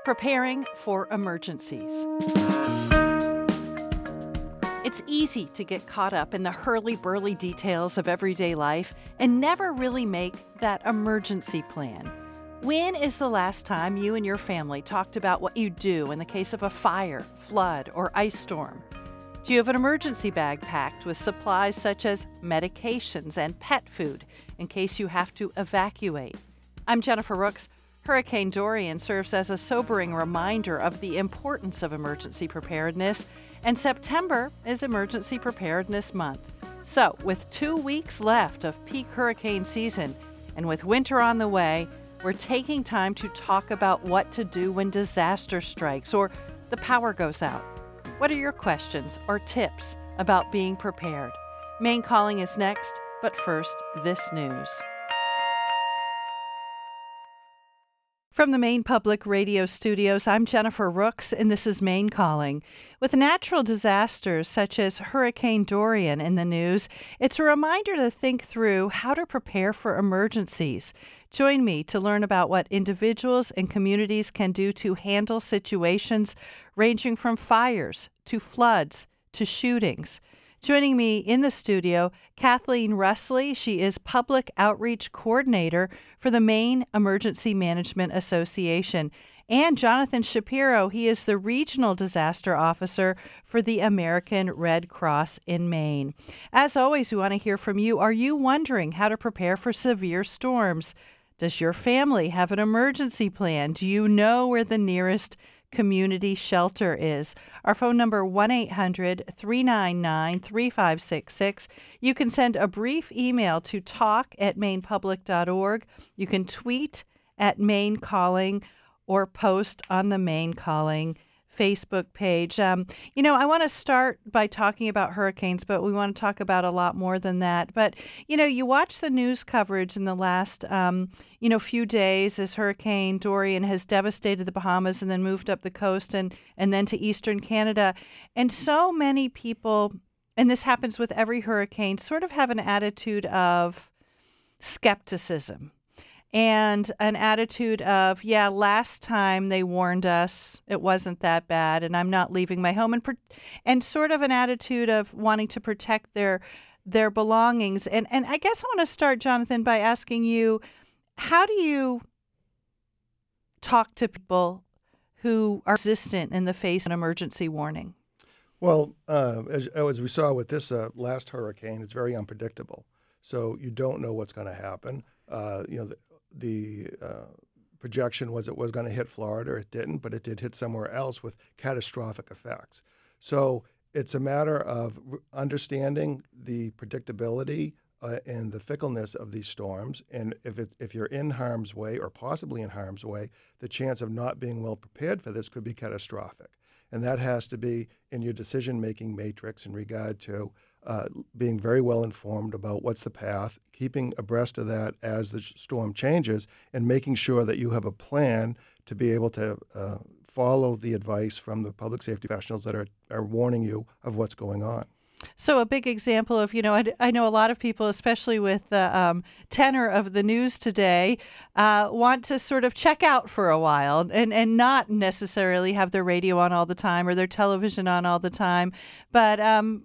Preparing for emergencies. It's easy to get caught up in the hurly-burly details of everyday life and never really make that emergency plan. When is the last time you and your family talked about what you do in the case of a fire, flood, or ice storm? Do you have an emergency bag packed with supplies such as medications and pet food in case you have to evacuate? I'm Jennifer Rooks. Hurricane Dorian serves as a sobering reminder of the importance of emergency preparedness, and September is Emergency Preparedness Month. So, with 2 weeks left of peak hurricane season, and with winter on the way, we're taking time to talk about what to do when disaster strikes or the power goes out. What are your questions or tips about being prepared? Maine Calling is next, but first, this news. From the Maine Public Radio studios, I'm Jennifer Rooks, and this is Maine Calling. With natural disasters such as Hurricane Dorian in the news, it's a reminder to think through how to prepare for emergencies. Join me to learn about what individuals and communities can do to handle situations ranging from fires to floods to shootings. Joining me in the studio, Kathleen Russley. She is Public Outreach Coordinator for the Maine Emergency Management Association. And Jonathan Shapiro. He is the Regional Disaster Officer for the American Red Cross in Maine. As always, we want to hear from you. Are you wondering how to prepare for severe storms? Does your family have an emergency plan? Do you know where the nearest community shelter is? Our phone number 1-800-399-3566. You can send a brief email to talk@mainepublic.org. You can tweet at Maine Calling or post on the Maine Calling Facebook page. I want to start by talking about hurricanes, but we want to talk about a lot more than that. But, you watch the news coverage in the last, few days as Hurricane Dorian has devastated the Bahamas and then moved up the coast and then to eastern Canada. And so many people, and this happens with every hurricane, sort of have an attitude of skepticism. And an attitude of, last time they warned us, it wasn't that bad, and I'm not leaving my home, and sort of an attitude of wanting to protect their belongings. And I guess I want to start, Jonathan, by asking you, how do you talk to people who are resistant in the face of an emergency warning? Well, as we saw with this last hurricane, it's very unpredictable. So you don't know what's going to happen. The projection was it was going to hit Florida. It didn't, but it did hit somewhere else with catastrophic effects. So it's a matter of understanding the predictability and the fickleness of these storms. And if you're in harm's way or possibly in harm's way, the chance of not being well prepared for this could be catastrophic. And that has to be in your decision-making matrix in regard to being very well informed about what's the path, keeping abreast of that as the storm changes, and making sure that you have a plan to be able to follow the advice from the public safety professionals that are warning you of what's going on. So a big example of, I know a lot of people, especially with the tenor of the news today, want to sort of check out for a while and not necessarily have their radio on all the time or their television on all the time. But,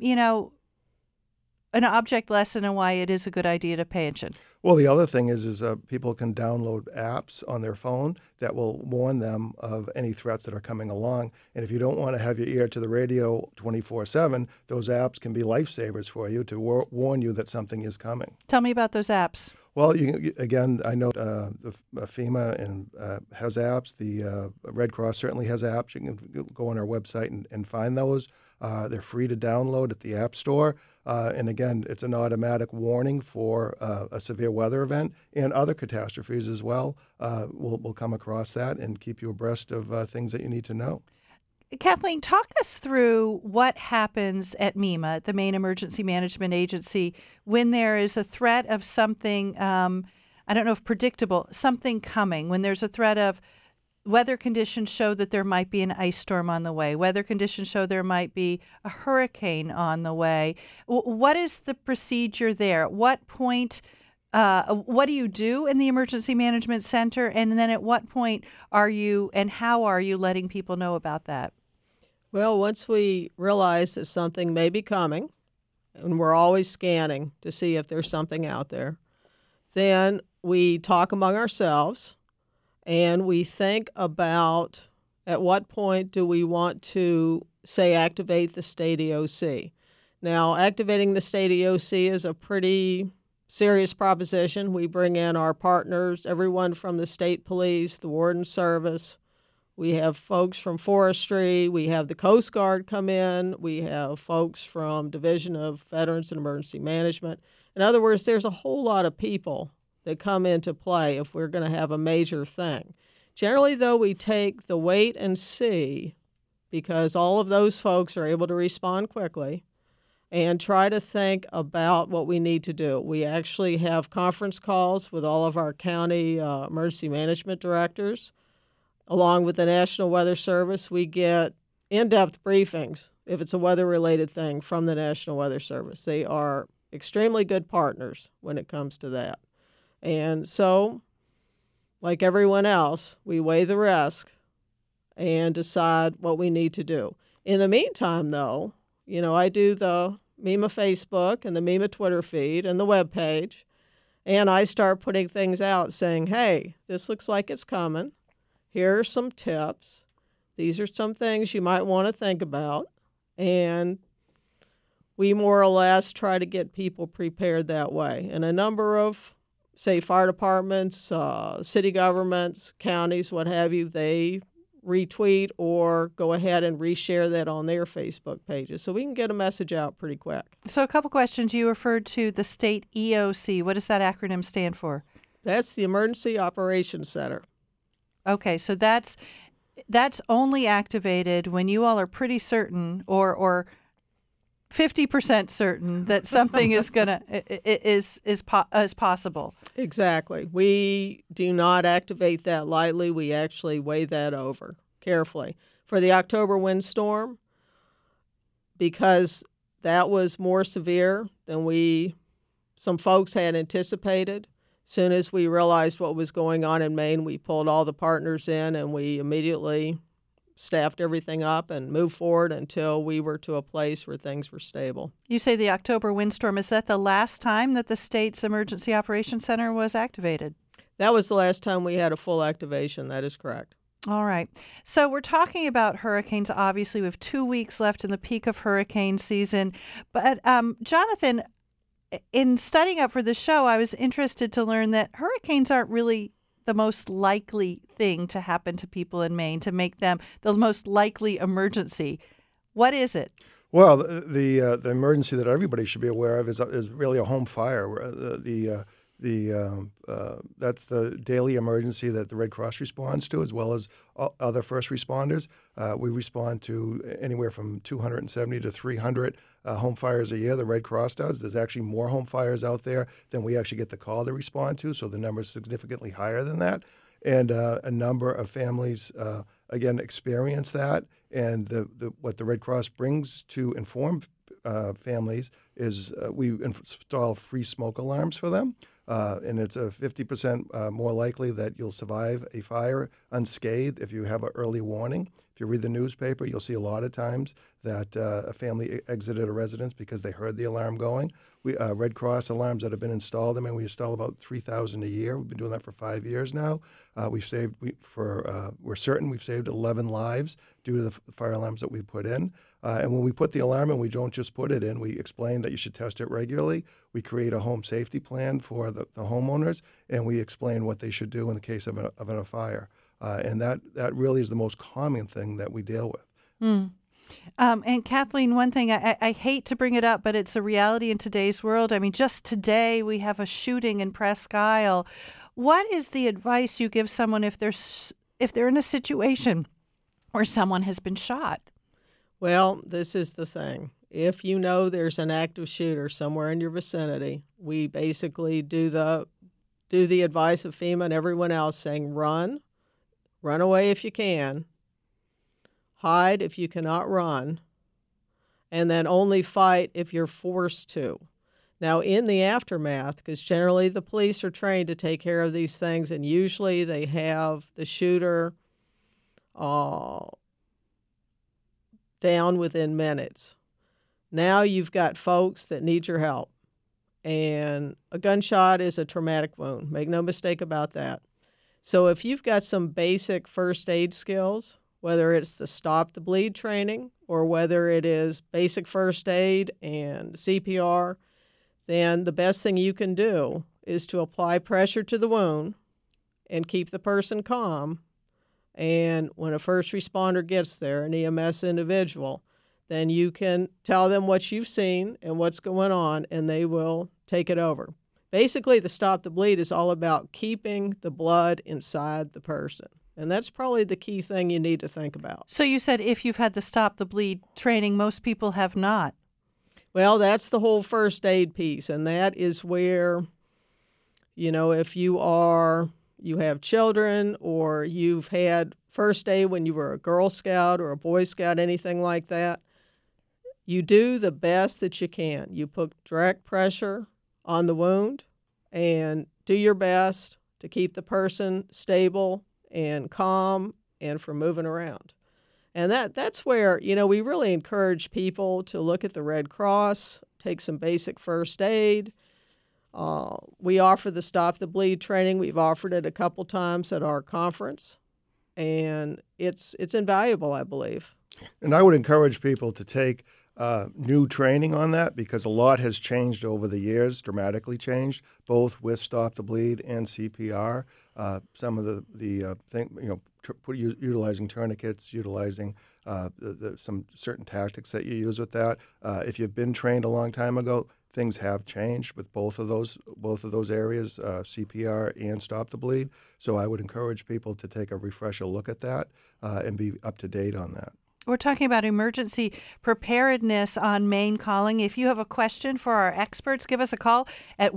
an object lesson on why it is a good idea to pay attention. Well, the other thing is people can download apps on their phone that will warn them of any threats that are coming along. And if you don't want to have your ear to the radio 24/7, those apps can be lifesavers for you to warn you that something is coming. Tell me about those apps. Well, again, I know FEMA has apps. The Red Cross certainly has apps. You can go on our website and find those. They're free to download at the App Store. And again, it's an automatic warning for a severe weather event and other catastrophes as well. We'll come across that and keep you abreast of things that you need to know. Kathleen, talk us through what happens at MEMA, the Maine Emergency Management Agency, when there is a threat of something, I don't know if predictable, something coming, when there's a threat of weather conditions show that there might be an ice storm on the way. Weather conditions show there might be a hurricane on the way. What is the procedure there? At what point what do you do in the Emergency Management Center? And then at what point are you and how are you letting people know about that? Well, once we realize that something may be coming, and we're always scanning to see if there's something out there, then we talk among ourselves and we think about at what point do we want to, say, activate the state EOC. Now, activating the state EOC is a pretty serious proposition. We bring in our partners, everyone from the state police, the warden service. We have folks from forestry. We have the Coast Guard come in. We have folks from Division of Veterans and Emergency Management. In other words, there's a whole lot of people that come into play if we're going to have a major thing. Generally, though, we take the wait and see because all of those folks are able to respond quickly and try to think about what we need to do. We actually have conference calls with all of our county emergency management directors. Along with the National Weather Service, we get in-depth briefings if it's a weather-related thing from the National Weather Service. They are extremely good partners when it comes to that. And so, like everyone else, we weigh the risk and decide what we need to do. In the meantime, though, I do the MEMA Facebook and the MEMA Twitter feed and the webpage, and I start putting things out saying, hey, this looks like it's coming. Here are some tips. These are some things you might want to think about. And we more or less try to get people prepared that way. And a number of, say, fire departments, city governments, counties, what have you, they retweet or go ahead and reshare that on their Facebook pages. So we can get a message out pretty quick. So a couple questions. You referred to the state EOC. What does that acronym stand for? That's the Emergency Operations Center. Okay, so that's only activated when you all are pretty certain or 50% certain that something is possible. Exactly. We do not activate that lightly. We actually weigh that over carefully. For the October windstorm, because that was more severe than some folks had anticipated, soon as we realized what was going on in Maine, we pulled all the partners in and we immediately staffed everything up and moved forward until we were to a place where things were stable. You say the October windstorm. Is that the last time that the state's Emergency Operations Center was activated? That was the last time we had a full activation. That is correct. All right. So we're talking about hurricanes. Obviously, we have 2 weeks left in the peak of hurricane season. But Jonathan, in studying up for the show, I was interested to learn that hurricanes aren't really the most likely thing to happen to people in Maine, to make them the most likely emergency. What is it? Well, the emergency that everybody should be aware of is really a home fire. That's the daily emergency that the Red Cross responds to, as well as other first responders. We respond to anywhere from 270 to 300 home fires a year. The Red Cross does. There's actually more home fires out there than we actually get the call to respond to, so the number is significantly higher than that. And a number of families, again, experience that. And what the Red Cross brings to inform families is we install free smoke alarms for them. And it's a 50% more likely that you'll survive a fire unscathed if you have an early warning. If you read the newspaper, you'll see a lot of times that a family exited a residence because they heard the alarm going. Red Cross alarms that have been installed, we install about 3,000 a year. We've been doing that for 5 years now. We're certain we've saved 11 lives due to the fire alarms that we put in. And when we put the alarm in, we don't just put it in. We explain that you should test it regularly. We create a home safety plan for the homeowners, and we explain what they should do in the case of a fire. And that really is the most common thing that we deal with. Mm. And Kathleen, one thing, I hate to bring it up, but it's a reality in today's world. Just today we have a shooting in Presque Isle. What is the advice you give someone if they're in a situation where someone has been shot? Well, this is the thing. If you know there's an active shooter somewhere in your vicinity, we basically do the advice of FEMA and everyone else saying run away if you can, hide if you cannot run, and then only fight if you're forced to. Now, in the aftermath, because generally the police are trained to take care of these things, and usually they have the shooter down within minutes. Now you've got folks that need your help. And a gunshot is a traumatic wound. Make no mistake about that. So if you've got some basic first aid skills, whether it's the stop the bleed training or whether it is basic first aid and CPR, then the best thing you can do is to apply pressure to the wound and keep the person calm. And when a first responder gets there, an EMS individual, then you can tell them what you've seen and what's going on, and they will take it over. Basically, the stop the bleed is all about keeping the blood inside the person. And that's probably the key thing you need to think about. So you said if you've had the stop the bleed training, most people have not. Well, that's the whole first aid piece, and that is where, if you have children or you've had first aid when you were a Girl Scout or a Boy Scout, anything like that, you do the best that you can. You put direct pressure on the wound and do your best to keep the person stable and calm and from moving around. And that's where, we really encourage people to look at the Red Cross, take some basic first aid. We offer the Stop the Bleed training. We've offered it a couple times at our conference, and it's invaluable, I believe. And I would encourage people to take new training on that because a lot has changed over the years, dramatically changed, both with Stop the Bleed and CPR. Some of the utilizing tourniquets, utilizing some certain tactics that you use with that. If you've been trained a long time ago, things have changed with both of those areas, CPR and Stop the Bleed. So I would encourage people to take a refresher look at that and be up to date on that. We're talking about emergency preparedness on Maine Calling. If you have a question for our experts, give us a call at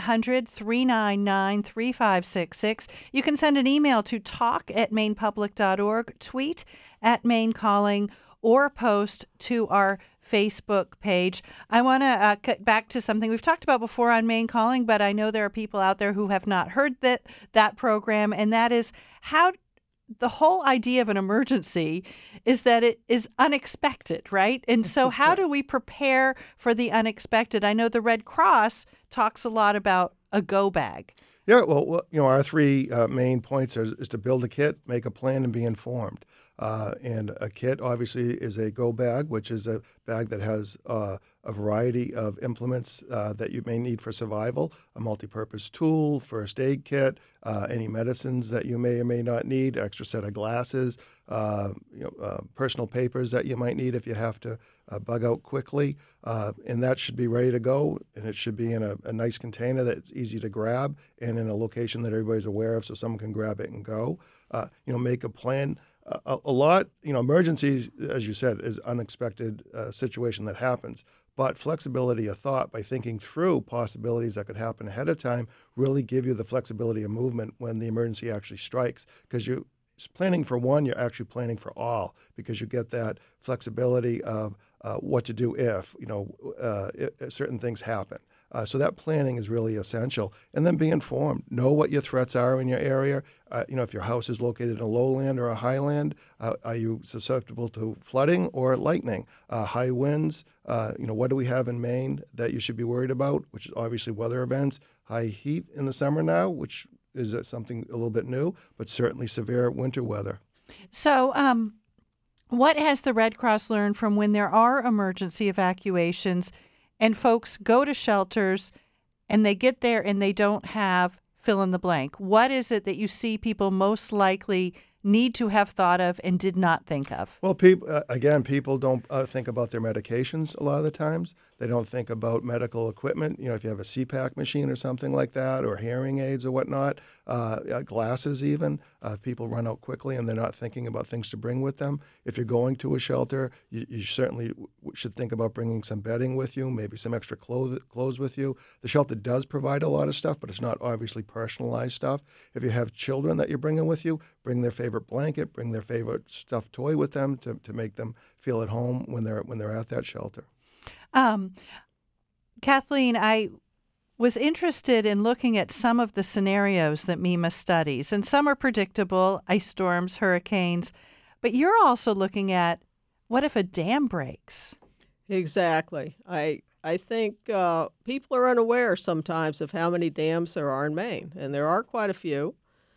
1-800-399-3566. You can send an email to talk@mainepublic.org, tweet at Maine Calling, or post to our Facebook page. I want to cut back to something we've talked about before on Maine Calling, but I know there are people out there who have not heard that program, and that is how the whole idea of an emergency is that it is unexpected, right? And so how do we prepare for the unexpected? I know the Red Cross talks a lot about a go bag. Yeah, well, our three main points is to build a kit, make a plan, and be informed. And a kit, obviously, is a go bag, which is a bag that has a variety of implements that you may need for survival, a multi-purpose tool, first aid kit, any medicines that you may or may not need, extra set of glasses, personal papers that you might need if you have to bug out quickly. And that should be ready to go, and it should be in a nice container that's easy to grab and in a location that everybody's aware of so someone can grab it and go. Make a plan. A lot, emergencies, as you said, is unexpected situation that happens. But flexibility of thought by thinking through possibilities that could happen ahead of time really give you the flexibility of movement when the emergency actually strikes. Because you're planning for one, you're actually planning for all because you get that flexibility of what to do if certain things happen. So that planning is really essential. And then be informed. Know what your threats are in your area. If your house is located in a lowland or a highland, are you susceptible to flooding or lightning? High winds, what do we have in Maine that you should be worried about, which is obviously weather events. High heat in the summer now, which is something a little bit new, but certainly severe winter weather. So what has the Red Cross learned from when there are emergency evacuations and folks go to shelters and they get there and they don't have fill in the blank? What is it that you see people most likely need to have thought of and did not think of? Well, people don't think about their medications a lot of the times. They don't think about medical equipment. If you have a CPAP machine or something like that, or hearing aids or whatnot, glasses even. If people run out quickly and they're not thinking about things to bring with them. If you're going to a shelter, you certainly should think about bringing some bedding with you, maybe some extra clothes with you. The shelter does provide a lot of stuff, but it's not obviously personalized stuff. If you have children that you're bringing with you, bring their favorite blanket, bring their favorite stuffed toy with them to make them feel at home when they're at that shelter. Kathleen, I was interested in looking at some of the scenarios that MEMA studies, and some are predictable, ice storms, hurricanes, but you're also looking at what if a dam breaks? Exactly. I think people are unaware sometimes of how many dams there are in Maine, and there are quite a few,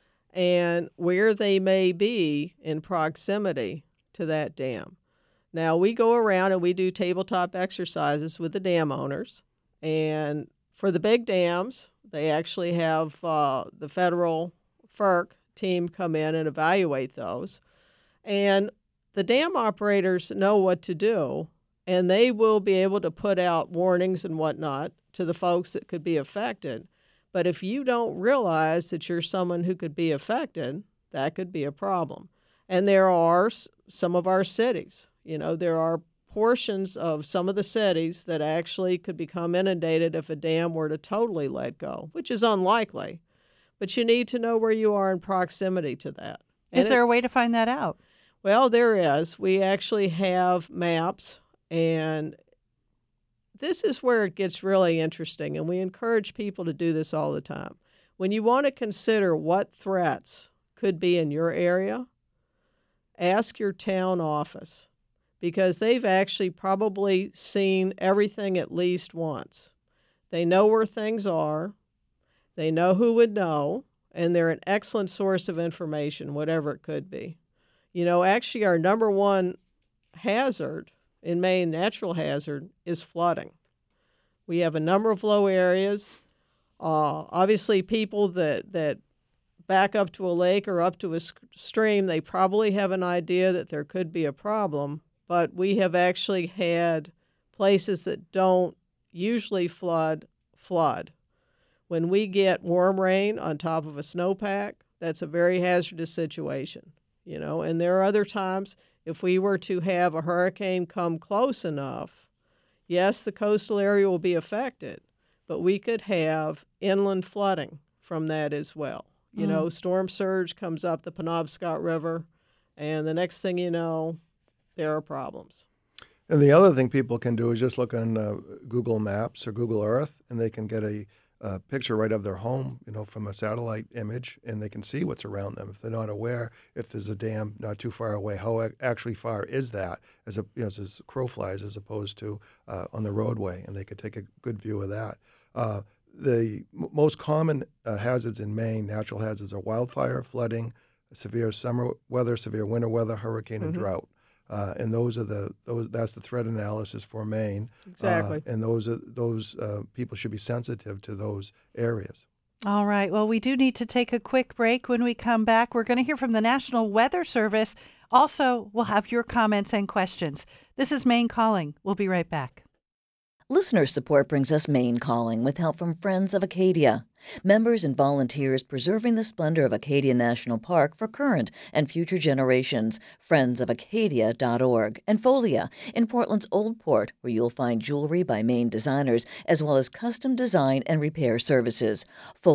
and where they may be in proximity to that dam. Now, we go around and we do tabletop exercises with the dam owners, and for the big dams, they actually have the federal FERC team come in and evaluate those, and the dam operators know what to do, and they will be able to put out warnings and whatnot to the folks that could be affected. But if you don't realize that you're someone who could be affected, that could be a problem. And there are some of our cities, there are portions of some of the cities that actually could become inundated if a dam were to totally let go, which is unlikely. But you need to know where you are in proximity to that. Is there a way to find that out? Well, there is. We actually have maps, and this is where it gets really interesting, and we encourage people to do this all the time. When you want to consider what threats could be in your area, ask your town office, because they've actually probably seen everything at least once. They know where things are, they know who would know, and they're an excellent source of information, whatever it could be. Actually, our number one hazard in Maine, natural hazard, is flooding. We have a number of low areas. Obviously, people that back up to a lake or up to a stream, they probably have an idea that there could be a problem, but we have actually had places that don't usually flood. When we get warm rain on top of a snowpack, that's a very hazardous situation. And there are other times, if we were to have a hurricane come close enough, yes, the coastal area will be affected, but we could have inland flooding from that as well. Storm surge comes up the Penobscot River, and the next thing you know, there are problems. And the other thing people can do is just look on Google Maps or Google Earth, and they can get a picture right of their home, from a satellite image, and they can see what's around them. If they're not aware, if there's a dam not too far away, how actually far is that as as crow flies, as opposed to on the roadway, and they could take a good view of that. The most common hazards in Maine, natural hazards, are wildfire, flooding, severe summer weather, severe winter weather, hurricane, and drought. And that's the threat analysis for Maine. Exactly. And those people should be sensitive to those areas. All right. Well, we do need to take a quick break. When we come back, we're going to hear from the National Weather Service. Also, we'll have your comments and questions. This is Maine Calling. We'll be right back. Listener support brings us Maine Calling with help from Friends of Acadia. Members and volunteers preserving the splendor of Acadia National Park for current and future generations. Friendsofacadia.org. And Folia in Portland's Old Port, where you'll find jewelry by Maine designers as well as custom design and repair services.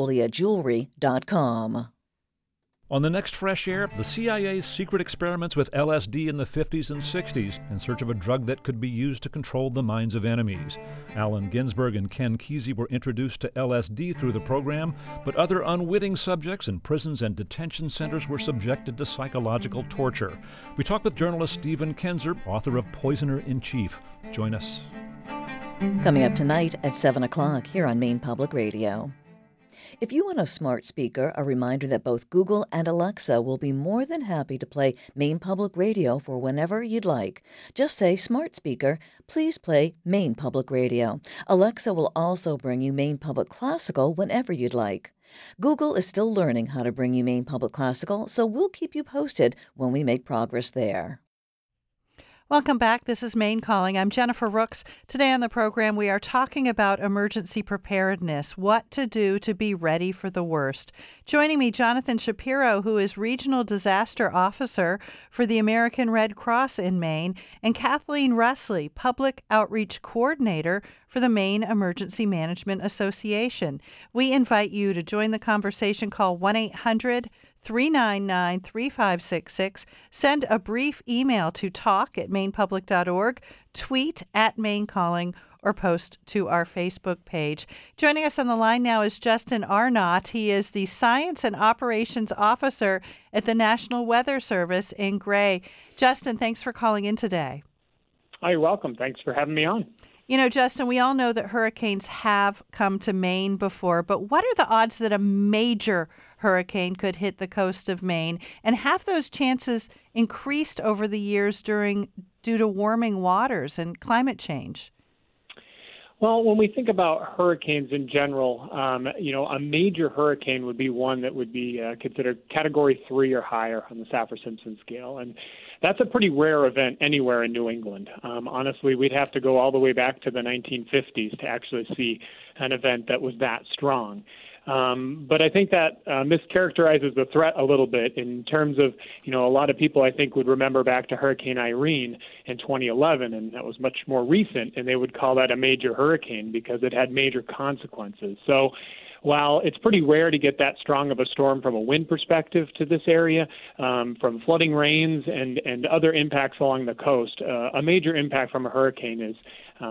FoliaJewelry.com. On the next Fresh Air, the CIA's secret experiments with LSD in the 50s and 60s in search of a drug that could be used to control the minds of enemies. Allen Ginsberg and Ken Kesey were introduced to LSD through the program, but other unwitting subjects in prisons and detention centers were subjected to psychological torture. We talk with journalist Stephen Kenzer, author of Poisoner in Chief. Join us. Coming up tonight at 7 o'clock here on Maine Public Radio. If you want a smart speaker, a reminder that both Google and Alexa will be more than happy to play Maine Public Radio for whenever you'd like. Just say, "Smart speaker, please play Maine Public Radio." Alexa will also bring you Maine Public Classical whenever you'd like. Google is still learning how to bring you Maine Public Classical, so we'll keep you posted when we make progress there. Welcome back. This is Maine Calling. I'm Jennifer Rooks. Today on the program, we are talking about emergency preparedness, what to do to be ready for the worst. Joining me, Jonathan Shapiro, who is Regional Disaster Officer for the American Red Cross in Maine, and Kathleen Russley, Public Outreach Coordinator for the Maine Emergency Management Association. We invite you to join the conversation. Call 1-800-399-3566. Send a brief email to talk@mainepublic.org, tweet @MaineCalling, or post to our Facebook page. Joining us on the line now is Justin Arnott. He is the Science and Operations Officer at the National Weather Service in Gray. Justin, thanks for calling in today. Oh, you're welcome. Thanks for having me on. You know, Justin, we all know that hurricanes have come to Maine before, but what are the odds that a major hurricane could hit the coast of Maine? And have those chances increased over the years due to warming waters and climate change? Well, when we think about hurricanes in general, a major hurricane would be one that would be considered Category 3 or higher on the Saffir-Simpson scale. And that's a pretty rare event anywhere in New England. Honestly, we'd have to go all the way back to the 1950s to actually see an event that was that strong. But I think that mischaracterizes the threat a little bit in terms of, a lot of people I think would remember back to Hurricane Irene in 2011, and that was much more recent, and they would call that a major hurricane because it had major consequences. So while it's pretty rare to get that strong of a storm from a wind perspective to this area, from flooding rains and other impacts along the coast, a major impact from a hurricane is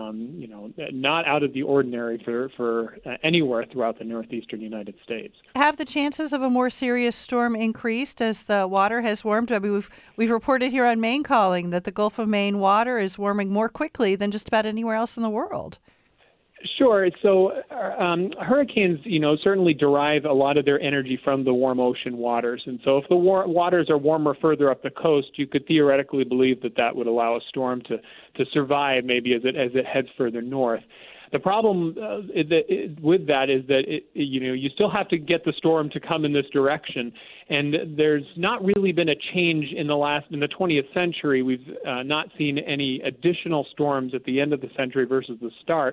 not out of the ordinary for anywhere throughout the northeastern United States. Have the chances of a more serious storm increased as the water has warmed? I mean, we've reported here on Maine Calling that the Gulf of Maine water is warming more quickly than just about anywhere else in the world. Sure. So hurricanes, certainly derive a lot of their energy from the warm ocean waters. And so if the waters are warmer further up the coast, you could theoretically believe that would allow a storm to survive maybe as it heads further north. The problem with that is that you still have to get the storm to come in this direction, and there's not really been a change in the 20th century. We've not seen any additional storms at the end of the century versus the start.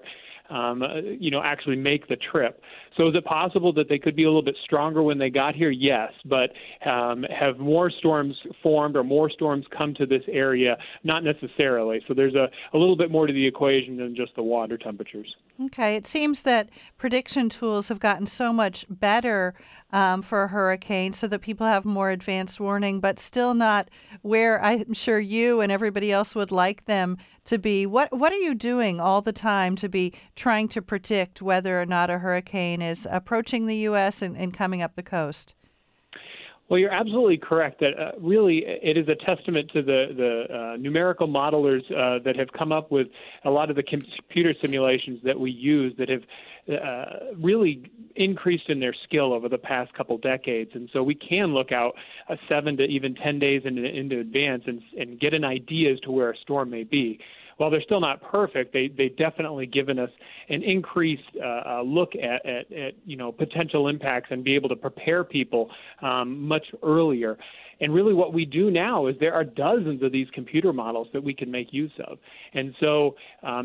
Actually make the trip. So is it possible that they could be a little bit stronger when they got here? Yes, but have more storms formed or more storms come to this area? Not necessarily. So there's a little bit more to the equation than just the water temperatures. Okay. It seems that prediction tools have gotten so much better for a hurricane so that people have more advanced warning, but still not where I'm sure you and everybody else would like them to be. What are you doing all the time to be trying to predict whether or not a hurricane is approaching the U.S. and coming up the coast? Well, you're absolutely correct that really it is a testament to the numerical modelers that have come up with a lot of the computer simulations that we use that have really increased in their skill over the past couple decades. And so we can look out 7 to even 10 days into advance and get an idea as to where a storm may be. While they're still not perfect, they've definitely given us an increased look at potential impacts and be able to prepare people much earlier. And really what we do now is there are dozens of these computer models that we can make use of. And so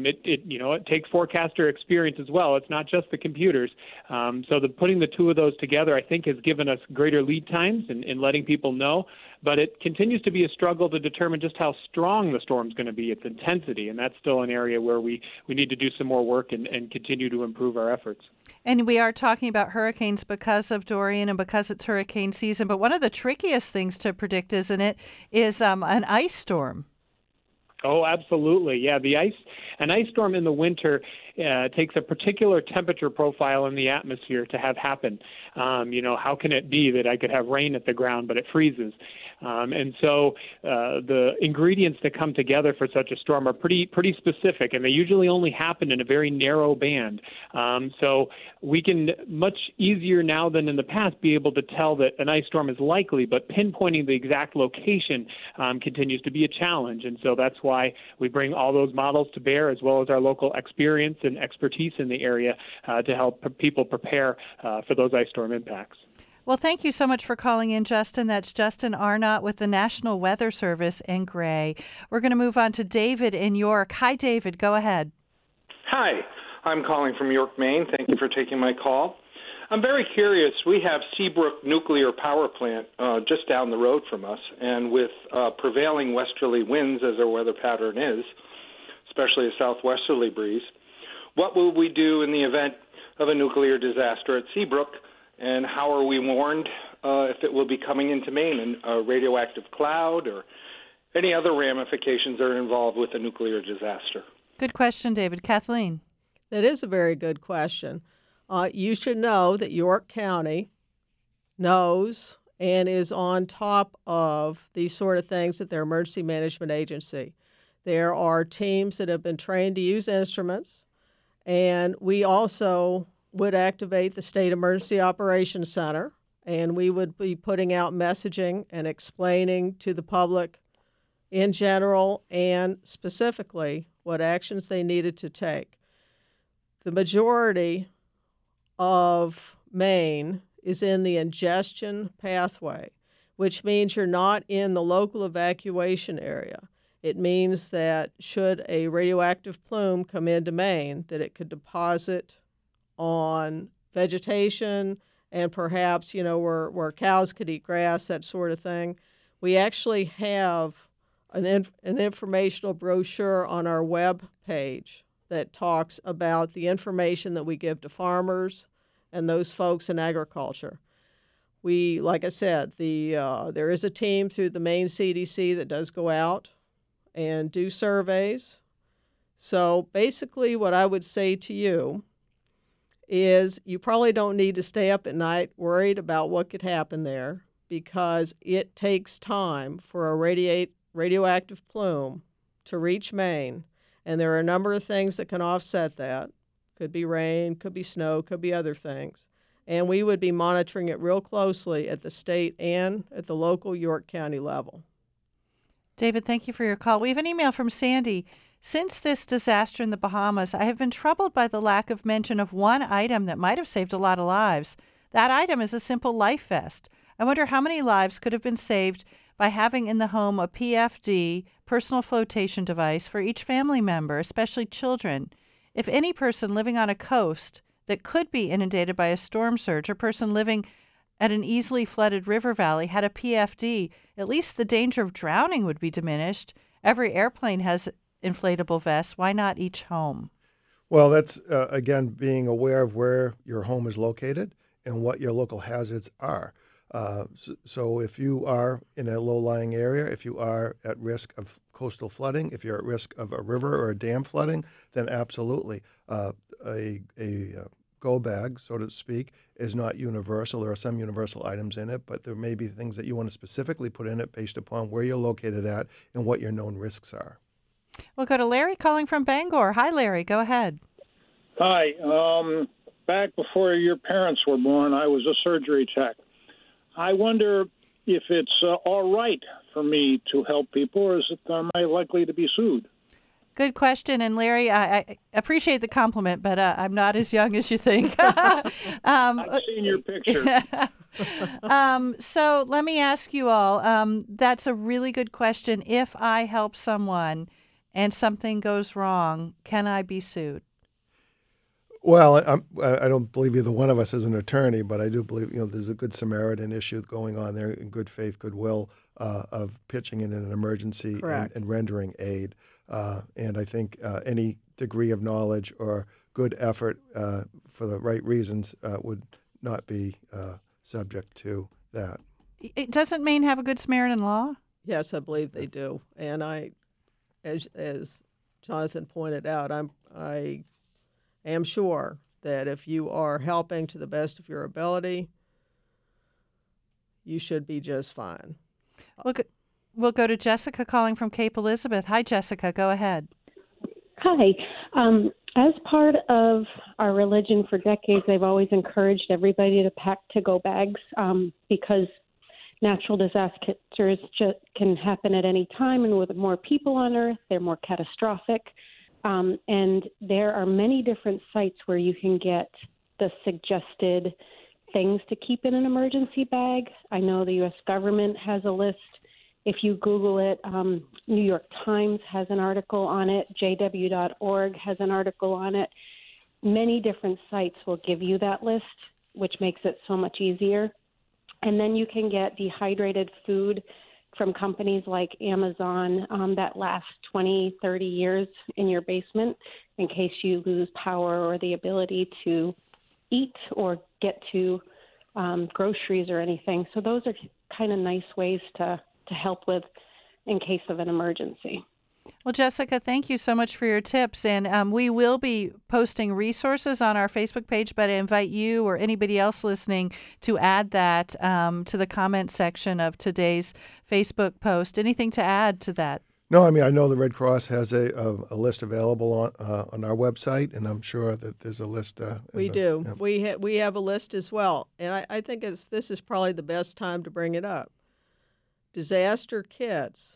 it takes forecaster experience as well. It's not just the computers. So putting the two of those together, I think, has given us greater lead times in letting people know. But it continues to be a struggle to determine just how strong the storm's going to be, its intensity. And that's still an area where we need to do some more work and continue to improve our efforts. And we are talking about hurricanes because of Dorian and because it's hurricane season. But one of the trickiest things to predict, isn't it, is an ice storm. Oh, absolutely. Yeah, an ice storm in the winter takes a particular temperature profile in the atmosphere to have happen. How can it be that I could have rain at the ground, but it freezes? And so the ingredients that come together for such a storm are pretty specific, and they usually only happen in a very narrow band. So we can much easier now than in the past be able to tell that an ice storm is likely, but pinpointing the exact location continues to be a challenge. And so that's why we bring all those models to bear, as well as our local experience and expertise in the area to help people prepare for those ice storm impacts. Well, thank you so much for calling in, Justin. That's Justin Arnott with the National Weather Service in Gray. We're going to move on to David in York. Hi, David. Go ahead. Hi. I'm calling from York, Maine. Thank you for taking my call. I'm very curious. We have Seabrook Nuclear Power Plant just down the road from us, and with prevailing westerly winds as our weather pattern is, especially a southwesterly breeze, what will we do in the event of a nuclear disaster at Seabrook? And how are we warned if it will be coming into Maine in a radioactive cloud or any other ramifications that are involved with a nuclear disaster? Good question, David. Kathleen. That is a very good question. You should know that York County knows and is on top of these sort of things at their emergency management agency. There are teams that have been trained to use instruments, and we also would activate the State Emergency Operations Center, and we would be putting out messaging and explaining to the public in general and specifically what actions they needed to take. The majority of Maine is in the ingestion pathway, which means you're not in the local evacuation area. It means that should a radioactive plume come into Maine, that it could deposit on vegetation and perhaps, where cows could eat grass, that sort of thing. We actually have an informational brochure on our web page that talks about the information that we give to farmers and those folks in agriculture. We, like I said, there is a team through the Maine CDC that does go out and do surveys. So basically what I would say to you is you probably don't need to stay up at night worried about what could happen there, because it takes time for a radioactive plume to reach Maine, and there are a number of things that can offset that. Could be rain, could be snow, could be other things. And we would be monitoring it real closely at the state and at the local York County level. David, thank you for your call. We have an email from Sandy. Since this disaster in the Bahamas, I have been troubled by the lack of mention of one item that might have saved a lot of lives. That item is a simple life vest. I wonder how many lives could have been saved by having in the home a PFD, personal flotation device, for each family member, especially children. If any person living on a coast that could be inundated by a storm surge or person living at an easily flooded river valley had a PFD, at least the danger of drowning would be diminished. Every airplane has inflatable vests. Why not each home? Well, that's, again, being aware of where your home is located and what your local hazards are. So if you are in a low-lying area, if you are at risk of coastal flooding, if you're at risk of a river or a dam flooding, then absolutely. A go bag, so to speak, is not universal. There are some universal items in it, but there may be things that you want to specifically put in it based upon where you're located at and what your known risks are. We'll go to Larry calling from Bangor. Hi, Larry. Go ahead. Hi. Back before your parents were born, I was a surgery tech. I wonder if it's all right for me to help people, or am I likely to be sued? Good question. And Larry, I appreciate the compliment, but I'm not as young as you think. I've seen your picture. So let me ask you all, that's a really good question. If I help someone and something goes wrong, can I be sued? Well, I don't believe either one of us is an attorney, but I do believe there's a good Samaritan issue going on there, in good faith, goodwill of pitching in an emergency and rendering aid. And I think any degree of knowledge or good effort for the right reasons would not be subject to that. Doesn't Maine have a Good Samaritan law? Yes, I believe they do. And as Jonathan pointed out, I am sure that if you are helping to the best of your ability, you should be just fine. We'll go to Jessica calling from Cape Elizabeth. Hi, Jessica. Go ahead. Hi. As part of our religion for decades, I've always encouraged everybody to pack to-go bags because natural disasters can happen at any time, and with more people on Earth, they're more catastrophic. And there are many different sites where you can get the suggested things to keep in an emergency bag. I know the U.S. government has a list. If you Google it, New York Times has an article on it. JW.org has an article on it. Many different sites will give you that list, which makes it so much easier. And then you can get dehydrated food from companies like Amazon that last 20, 30 years in your basement in case you lose power or the ability to eat or get to groceries or anything. So those are kind of nice ways to help with in case of an emergency. Well, Jessica, thank you so much for your tips. And we will be posting resources on our Facebook page, but I invite you or anybody else listening to add that to the comment section of today's Facebook post. Anything to add to that? No, I mean, I know the Red Cross has a list available on our website, and I'm sure that there's a list. We do. Yeah. We have a list as well. And I think this is probably the best time to bring it up. Disaster kits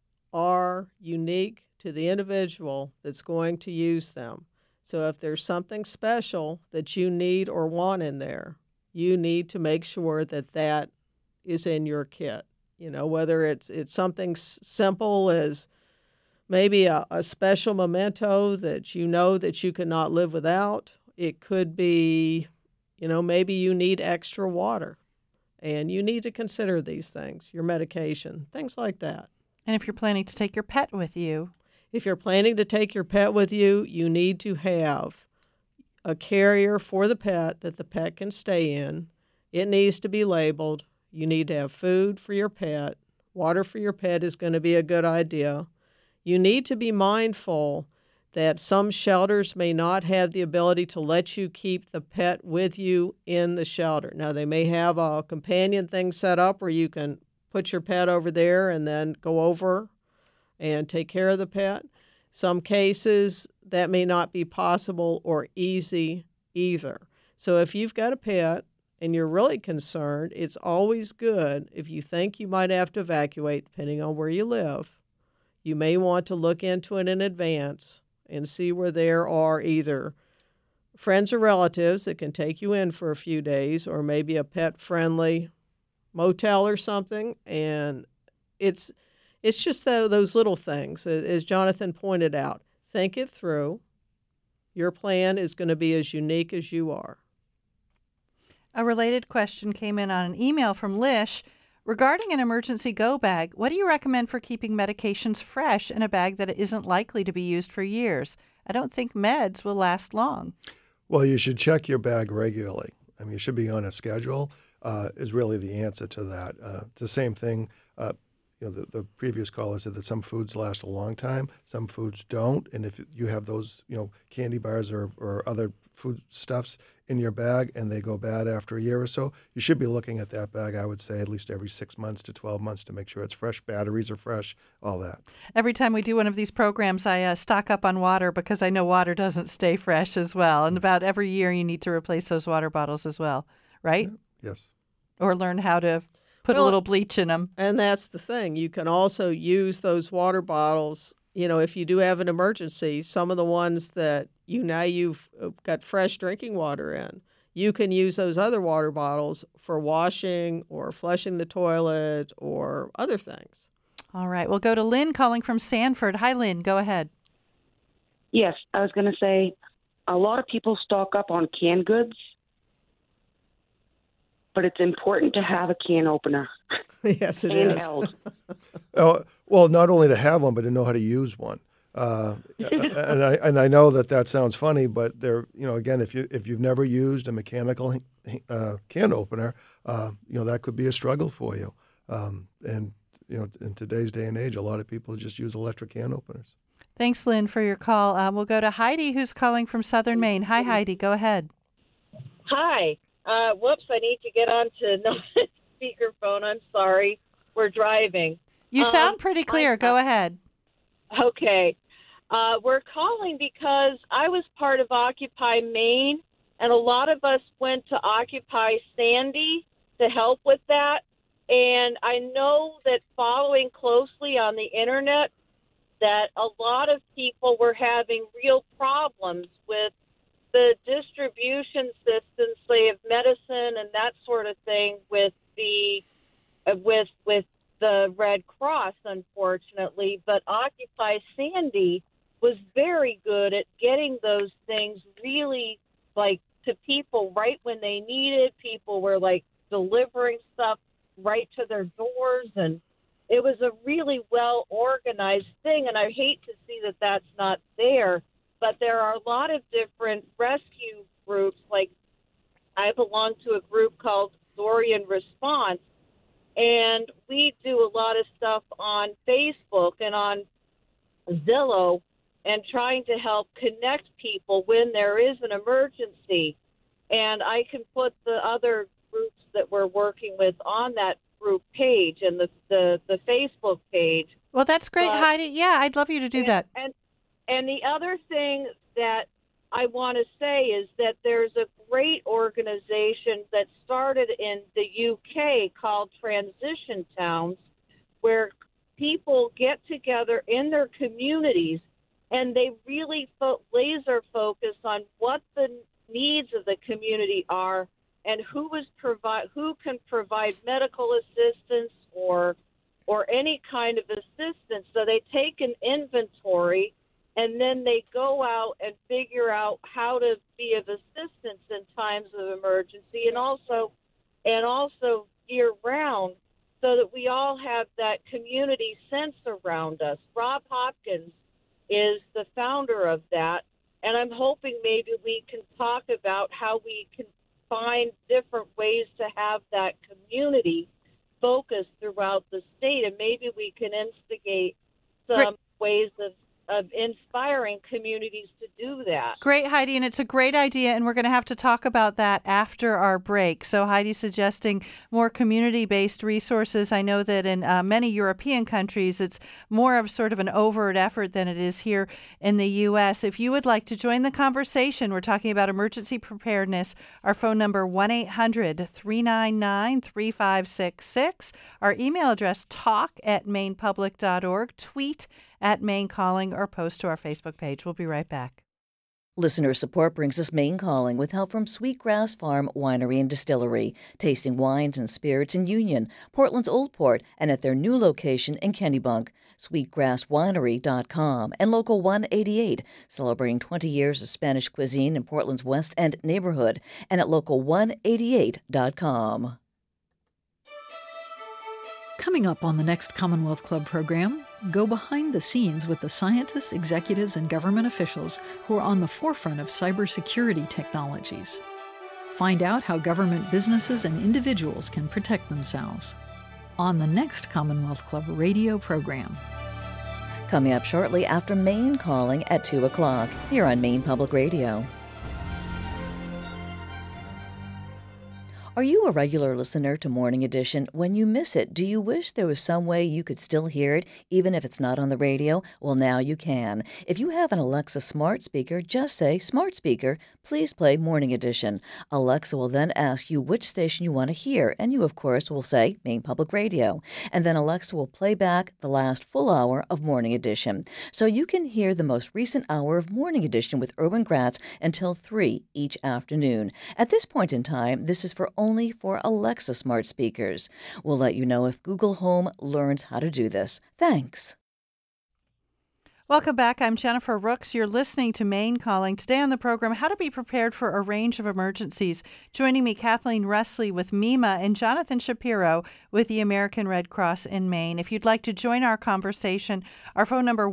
are unique to the individual that's going to use them. So if there's something special that you need or want in there, you need to make sure that that is in your kit. You know, whether it's something simple as maybe a special memento that you know that you cannot live without. It could be, maybe you need extra water and you need to consider these things, your medication, things like that. And if you're planning to take your pet with you? If you're planning to take your pet with you, you need to have a carrier for the pet that the pet can stay in. It needs to be labeled. You need to have food for your pet. Water for your pet is going to be a good idea. You need to be mindful that some shelters may not have the ability to let you keep the pet with you in the shelter. Now, they may have a companion thing set up where you can put your pet over there and then go over and take care of the pet. Some cases, that may not be possible or easy either. So if you've got a pet and you're really concerned, it's always good if you think you might have to evacuate, depending on where you live, you may want to look into it in advance and see where there are either friends or relatives that can take you in for a few days, or maybe a pet-friendly motel or something. And it's just those little things. As Jonathan pointed out, think it through. Your plan is going to be as unique as you are. A related question came in on an email from Lish. Regarding an emergency go bag, what do you recommend for keeping medications fresh in a bag that isn't likely to be used for years? I don't think meds will last long. Well, you should check your bag regularly. I mean, you should be on a schedule is really the answer to that. It's the same thing. The previous caller said that some foods last a long time, some foods don't. And if you have those, candy bars or other food stuffs in your bag and they go bad after a year or so, you should be looking at that bag, I would say, at least every 6 months to 12 months to make sure it's fresh. Batteries are fresh, all that. Every time we do one of these programs, I stock up on water because I know water doesn't stay fresh as well. And about every year you need to replace those water bottles as well, right? Yeah. Yes. Or learn how to put a little bleach in them. And that's the thing. You can also use those water bottles, if you do have an emergency, some of the ones that you've got fresh drinking water in, you can use those other water bottles for washing or flushing the toilet or other things. All right. We'll go to Lynn calling from Sanford. Hi, Lynn. Go ahead. Yes, I was going to say a lot of people stock up on canned goods, but it's important to have a can opener. Yes, it is. Well, not only to have one, but to know how to use one. And I know that sounds funny, but there, again, if you've never used a mechanical can opener, that could be a struggle for you. And in today's day and age, a lot of people just use electric can openers. Thanks, Lynn, for your call. We'll go to Heidi, who's calling from Southern Maine. Hi, Heidi. Go ahead. Hi. Whoops, I need to get onto speakerphone. I'm sorry. We're driving. You sound pretty clear. Go ahead. Okay. We're calling because I was part of Occupy Maine, and a lot of us went to Occupy Sandy to help with that. And I know that following closely on the internet that a lot of people were having real problems with the distribution systems, say, of medicine and that sort of thing with the Red Cross, unfortunately. But Occupy Sandy was very good at getting those things really, to people right when they needed. People were, delivering stuff right to their doors, and it was a really well-organized thing, and I hate to see that that's not there. But there are a lot of different rescue groups. Like, I belong to a group called Dorian Response, and we do a lot of stuff on Facebook and on Zillow and trying to help connect people when there is an emergency. And I can put the other groups that we're working with on that group page and the Facebook page. Well, that's great, Heidi. Yeah, I'd love you to do that. And the other thing that I want to say is that there's a great organization that started in the UK called Transition Towns, where people get together in their communities and they really laser focus on what the needs of the community are and who can provide medical assistance or any kind of assistance. So they take an inventory and then they go out and figure out how to be of assistance in times of emergency and also year round, so that we all have that community sense around us. Rob Hopkins is the founder of that, and I'm hoping maybe we can talk about how we can find different ways to have that community focus throughout the state, and maybe we can instigate some ways of inspiring communities to do that. Great, Heidi, and it's a great idea, and we're going to have to talk about that after our break. So Heidi's suggesting more community-based resources. I know that in many European countries, it's more of sort of an overt effort than it is here in the U.S. If you would like to join the conversation, we're talking about emergency preparedness. Our phone number, 1-800-399-3566. Our email address, talk@mainepublic.org. Tweet at Maine Calling or post to our Facebook page. We'll be right back. Listener support brings us Maine Calling with help from Sweetgrass Farm Winery and Distillery, tasting wines and spirits in Union, Portland's Old Port, and at their new location in Kennebunk. SweetgrassWinery.com and Local 188, celebrating 20 years of Spanish cuisine in Portland's West End neighborhood, and at Local188.com. Coming up on the next Commonwealth Club program, go behind the scenes with the scientists, executives, and government officials who are on the forefront of cybersecurity technologies. Find out how government businesses and individuals can protect themselves on the next Commonwealth Club radio program. Coming up shortly after Maine Calling at 2 o'clock here on Maine Public Radio. Are you a regular listener to Morning Edition? When you miss it, do you wish there was some way you could still hear it, even if it's not on the radio? Well, now you can. If you have an Alexa smart speaker, just say, "Smart speaker, please play Morning Edition." Alexa will then ask you which station you want to hear, and you, of course, will say Maine Public Radio. And then Alexa will play back the last full hour of Morning Edition. So you can hear the most recent hour of Morning Edition with Erwin Gratz until 3 each afternoon. At this point in time, this is only for Alexa smart speakers. We'll let you know if Google Home learns how to do this. Thanks. Welcome back. I'm Jennifer Rooks. You're listening to Maine Calling. Today on the program, how to be prepared for a range of emergencies. Joining me, Kathleen Ressley with MEMA and Jonathan Shapiro with the American Red Cross in Maine. If you'd like to join our conversation, our phone number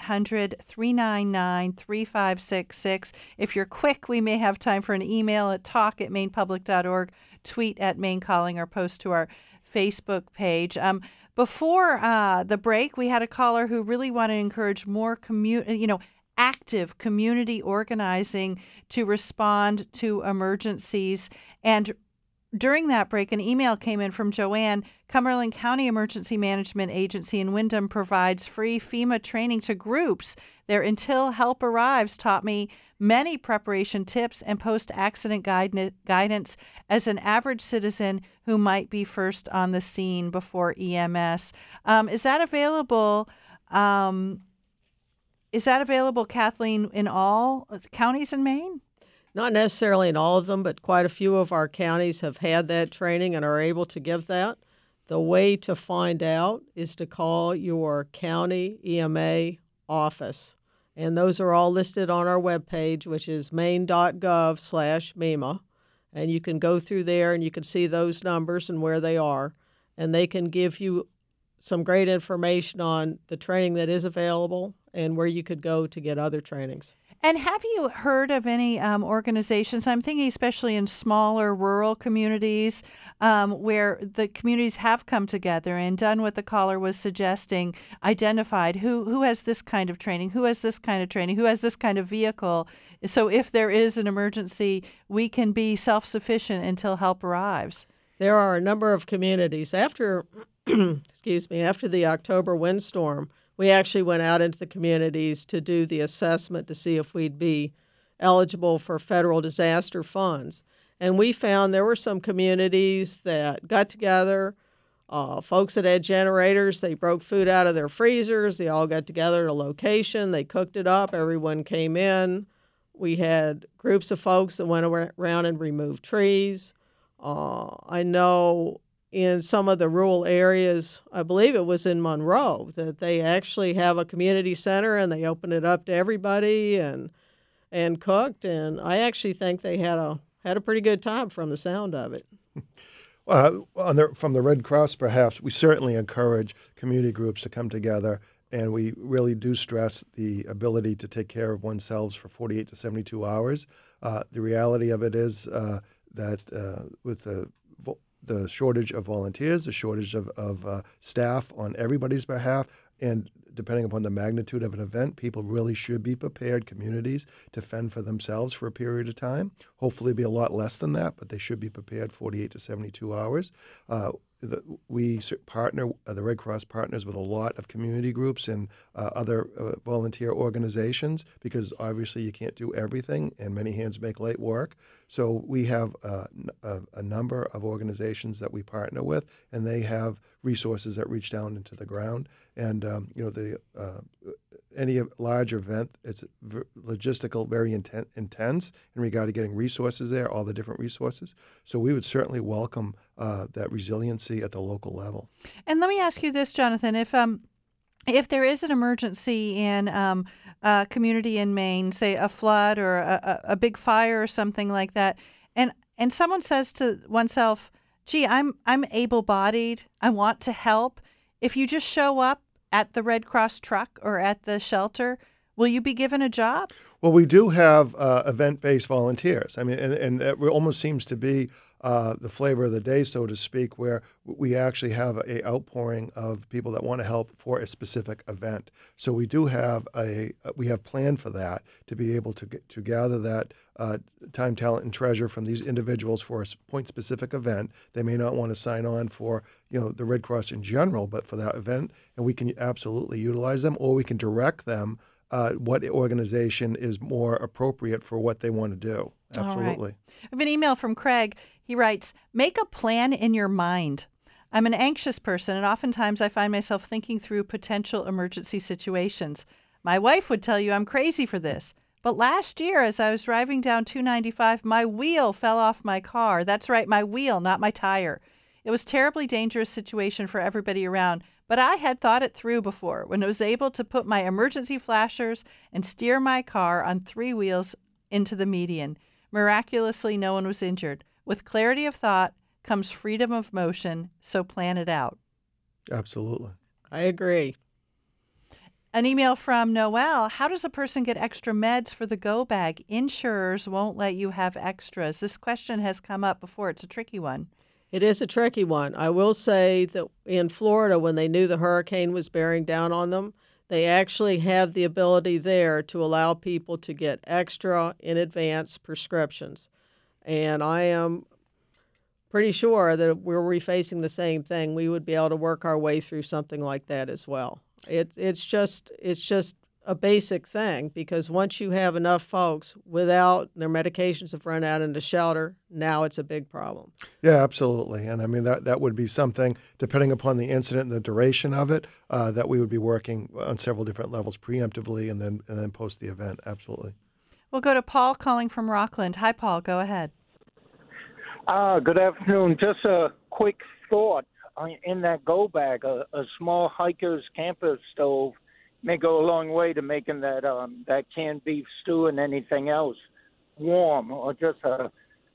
1-800-399-3566. If you're quick, we may have time for an email at talk@mainepublic.org, tweet at Maine Calling, or post to our Facebook page. Before the break, we had a caller who really wanted to encourage more active community organizing to respond to emergencies. And during that break, an email came in from Joanne. Cumberland County Emergency Management Agency in Windham provides free FEMA training to groups. Their Until Help Arrives taught me many preparation tips and post-accident guidance as an average citizen who might be first on the scene before EMS. Is that available? Kathleen, in all counties in Maine? Not necessarily in all of them, but quite a few of our counties have had that training and are able to give that. The way to find out is to call your county EMA office. And those are all listed on our webpage, which is maine.gov/MEMA. And you can go through there and you can see those numbers and where they are. And they can give you some great information on the training that is available and where you could go to get other trainings. And have you heard of any organizations, I'm thinking especially in smaller rural communities, where the communities have come together and done what the caller was suggesting, identified who has this kind of training, who has this kind of training, who has this kind of vehicle. So if there is an emergency, we can be self-sufficient until help arrives. There are a number of communities. After, after the October windstorm, we actually went out into the communities to do the assessment to see if we'd be eligible for federal disaster funds. And we found there were some communities that got together, folks that had generators, they broke food out of their freezers, they all got together at a location, they cooked it up, everyone came in. We had groups of folks that went around and removed trees. I know in some of the rural areas, I believe it was in Monroe, that they actually have a community center and they open it up to everybody and cooked. And I actually think they had a pretty good time from the sound of it. From the Red Cross, perhaps, we certainly encourage community groups to come together, and we really do stress the ability to take care of oneself for 48 to 72 hours. The reality of it is that with the shortage of volunteers, the shortage of staff on everybody's behalf, and depending upon the magnitude of an event, people really should be prepared, communities, to fend for themselves for a period of time. Hopefully it'll be a lot less than that, but they should be prepared 48 to 72 hours. We partner, the Red Cross partners with a lot of community groups and other volunteer organizations, because obviously you can't do everything and many hands make light work. So we have a number of organizations that we partner with, and they have resources that reach down into the ground. And any large event, it's logistical, very intense in regard to getting resources there, all the different resources. So we would certainly welcome that resiliency at the local level. And let me ask you this, Jonathan, if there is an emergency in a community in Maine, say a flood or a big fire or something like that, and someone says to oneself, gee, I'm able-bodied, I want to help, if you just show up at the Red Cross truck or at the shelter, will you be given a job? Well, we do have event-based volunteers. I mean, and it almost seems to be the flavor of the day, so to speak, where we actually have a outpouring of people that want to help for a specific event. So we do have we have planned for that, to be able to gather that time, talent, and treasure from these individuals for a point-specific event. They may not want to sign on for the Red Cross in general, but for that event, and we can absolutely utilize them, or we can direct them what organization is more appropriate for what they want to do. Absolutely. Right. I have an email from Craig. He writes, make a plan in your mind. I'm an anxious person, and oftentimes I find myself thinking through potential emergency situations. My wife would tell you I'm crazy for this. But last year, as I was driving down 295, my wheel fell off my car. That's right, my wheel, not my tire. It was a terribly dangerous situation for everybody around, but I had thought it through before when I was able to put my emergency flashers and steer my car on 3 wheels into the median. Miraculously, no one was injured. With clarity of thought comes freedom of motion, so plan it out. Absolutely. I agree. An email from Noel. How does a person get extra meds for the go bag? Insurers won't let you have extras. This question has come up before. It's a tricky one. It is a tricky one. I will say that in Florida, when they knew the hurricane was bearing down on them, they actually have the ability there to allow people to get extra in advance prescriptions. And I am pretty sure that if we're facing the same thing, we would be able to work our way through something like that as well. It's just a basic thing, because once you have enough folks without their medications have run out in the shelter, now it's a big problem. Yeah, absolutely. And I mean, that would be something, depending upon the incident and the duration of it, that we would be working on several different levels preemptively and then post the event. Absolutely. We'll go to Paul calling from Rockland. Hi, Paul. Go ahead. Good afternoon. Just a quick thought. In that go bag, a small hiker's camper stove may go a long way to making that canned beef stew and anything else warm, or just a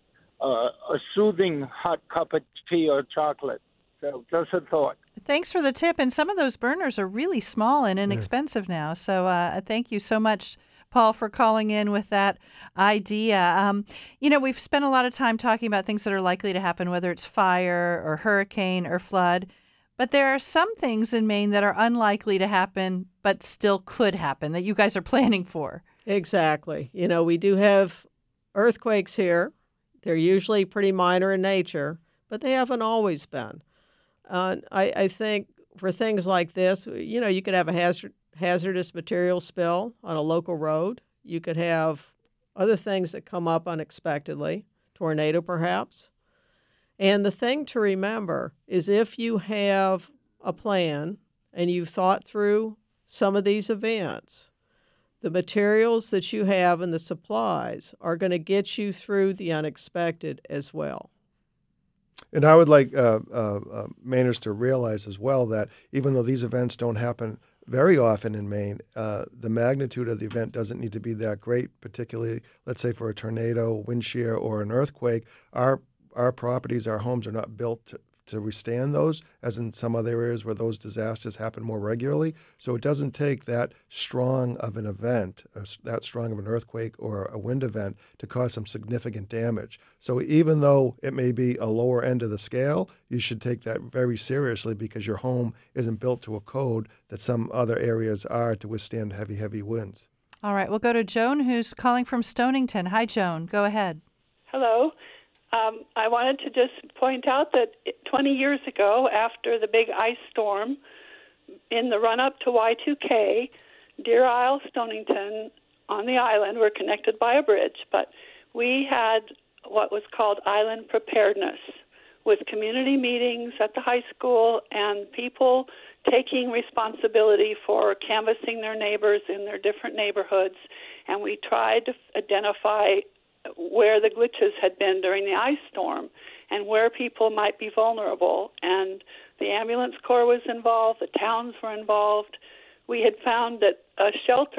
soothing hot cup of tea or chocolate. So just a thought. Thanks for the tip. And some of those burners are really small and inexpensive now. So thank you so much Paul, for calling in with that idea. We've spent a lot of time talking about things that are likely to happen, whether it's fire or hurricane or flood. But there are some things in Maine that are unlikely to happen, but still could happen that you guys are planning for. Exactly. We do have earthquakes here. They're usually pretty minor in nature, but they haven't always been. I think for things like this, you could have a hazardous material spill on a local road. You could have other things that come up unexpectedly, tornado perhaps. And the thing to remember is if you have a plan and you've thought through some of these events, the materials that you have and the supplies are going to get you through the unexpected as well. And I would like Mainers to realize as well that even though these events don't happen very often in Maine, the magnitude of the event doesn't need to be that great, particularly, let's say, for a tornado, wind shear, or an earthquake. Our properties, our homes are not built to withstand those, as in some other areas where those disasters happen more regularly. So it doesn't take that strong of an event, that strong of an earthquake or a wind event to cause some significant damage. So even though it may be a lower end of the scale, you should take that very seriously because your home isn't built to a code that some other areas are to withstand heavy, heavy winds. All right, we'll go to Joan, who's calling from Stonington. Hi, Joan. Go ahead. Hello. I wanted to just point out that 20 years ago, after the big ice storm, in the run-up to Y2K, Deer Isle, Stonington, on the island, were connected by a bridge, but we had what was called island preparedness, with community meetings at the high school and people taking responsibility for canvassing their neighbors in their different neighborhoods, and we tried to identify where the glitches had been during the ice storm and where people might be vulnerable. And the ambulance corps was involved, the towns were involved. We had found that a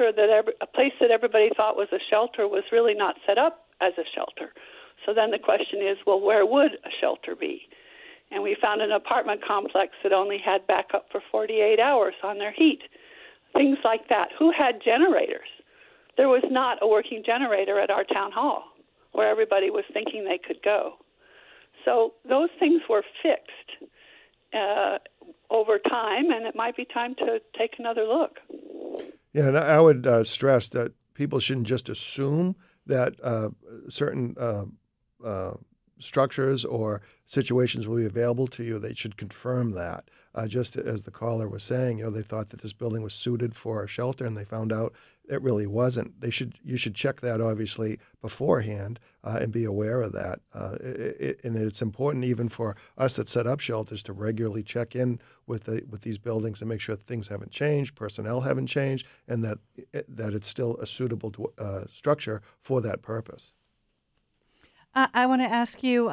place that everybody thought was a shelter was really not set up as a shelter. So then the question is, well, where would a shelter be? And we found an apartment complex that only had backup for 48 hours on their heat. Things like that. Who had generators? There was not a working generator at our town hall where everybody was thinking they could go. So those things were fixed over time, and it might be time to take another look. Yeah, and I would stress that people shouldn't just assume that certain structures or situations will be available to you. They should confirm that. Just as the caller was saying, they thought that this building was suited for a shelter, and they found out it really wasn't. You should check that obviously beforehand and be aware of that. And it's important even for us that set up shelters to regularly check in with these buildings and make sure that things haven't changed, personnel haven't changed, and that it's still a suitable structure for that purpose. I want to ask you,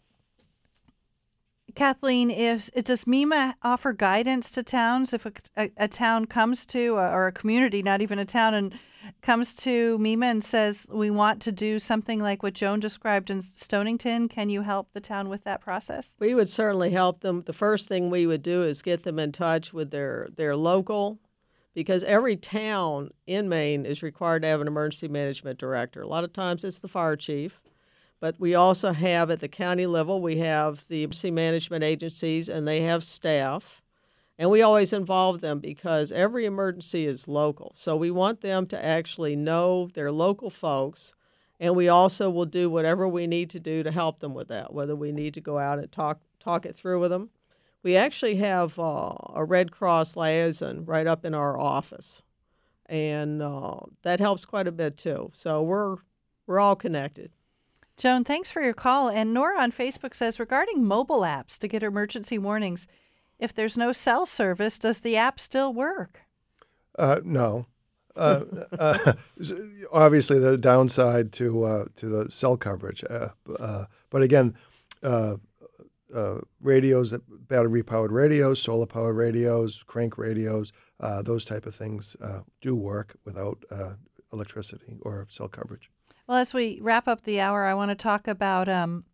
Kathleen, does MEMA offer guidance to towns if a town comes to, or a community, not even a town, and comes to MEMA and says, we want to do something like what Joan described in Stonington? Can you help the town with that process? We would certainly help them. The first thing we would do is get them in touch with their local, because every town in Maine is required to have an emergency management director. A lot of times it's the fire chief. But we also have, at the county level, we have the emergency management agencies, and they have staff. And we always involve them because every emergency is local. So we want them to actually know their local folks, and we also will do whatever we need to do to help them with that, whether we need to go out and talk it through with them. We actually have a Red Cross liaison right up in our office, and that helps quite a bit too. So we're all connected. Joan, thanks for your call. And Nora on Facebook says, regarding mobile apps to get emergency warnings, if there's no cell service, does the app still work? No. Obviously, the downside to the cell coverage. But again, radios, battery-powered radios, solar-powered radios, crank radios, those type of things do work without electricity or cell coverage. Well, as we wrap up the hour, I want to talk about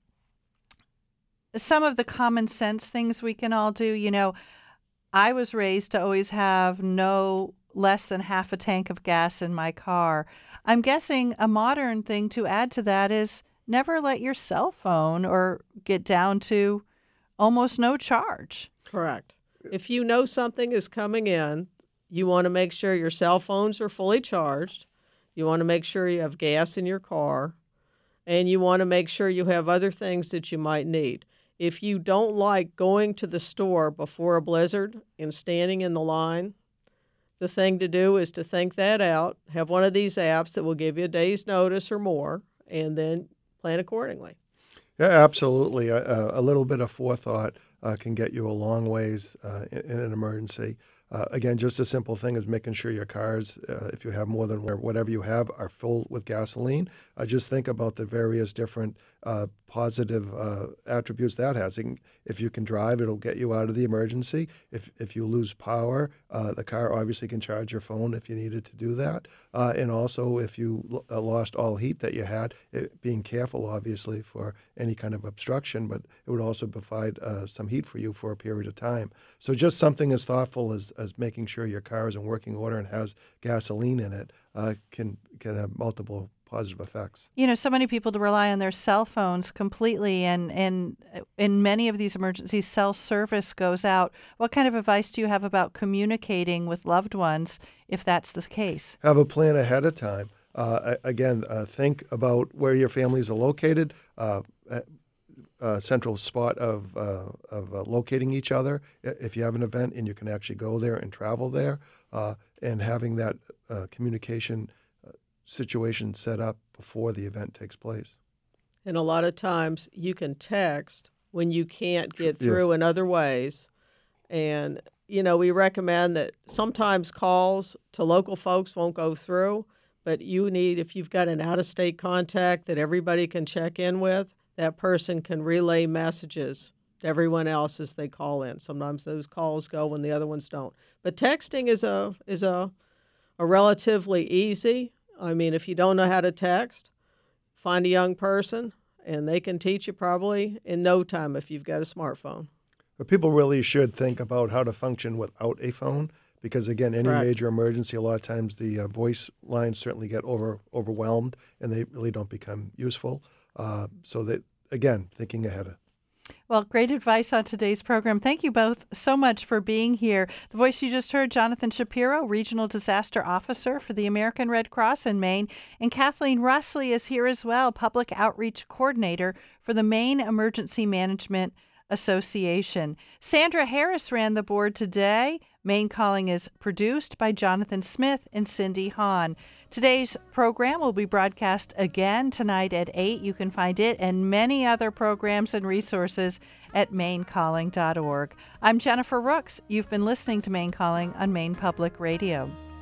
some of the common sense things we can all do. I was raised to always have no less than half a tank of gas in my car. I'm guessing a modern thing to add to that is never let your cell phone or get down to almost no charge. Correct. If you know something is coming in, you want to make sure your cell phones are fully charged. You want to make sure you have gas in your car. And you want to make sure you have other things that you might need. If you don't like going to the store before a blizzard and standing in the line, the thing to do is to think that out, have one of these apps that will give you a day's notice or more, and then plan accordingly. Yeah, absolutely. A little bit of forethought can get you a long ways in an emergency. Again, just a simple thing is making sure your cars, if you have more than whatever you have, are full with gasoline. Just think about the various different positive attributes that has. If you can drive, it'll get you out of the emergency. If you lose power, the car obviously can charge your phone if you needed to do that. And also, if you lost all heat that you had, being careful, obviously, for any kind of obstruction, but it would also provide some heat for you for a period of time. So just something as thoughtful as making sure your car is in working order and has gasoline in it can have multiple positive effects. You know, so many people rely on their cell phones completely, and in many of these emergencies, cell service goes out. What kind of advice do you have about communicating with loved ones if that's the case? Have a plan ahead of time. Again, think about where your families are located. Central spot of locating each other if you have an event and you can actually go there and travel there, and having that communication situation set up before the event takes place. And a lot of times you can text when you can't get through in other ways. And, you know, we recommend that sometimes calls to local folks won't go through, but you need, if you've got an out-of-state contact that everybody can check in with, that person can relay messages to everyone else as they call in. Sometimes those calls go when the other ones don't. But texting is a relatively easy. I mean, if you don't know how to text, find a young person, and they can teach you probably in no time if you've got a smartphone. But people really should think about how to function without a phone, because, again, any major emergency, a lot of times the voice lines certainly get overwhelmed, and they really don't become useful. So that, again, thinking ahead. Well, great advice on today's program. Thank you both so much for being here. The voice you just heard, Jonathan Shapiro, Regional Disaster Officer for the American Red Cross in Maine, and Kathleen Russley is here as well, Public Outreach Coordinator for the Maine Emergency Management Association. Sandra Harris ran the board today. Maine Calling is produced by Jonathan Smith and Cindy Hahn. Today's program will be broadcast again tonight at 8. You can find it and many other programs and resources at mainecalling.org. I'm Jennifer Rooks. You've been listening to Maine Calling on Maine Public Radio.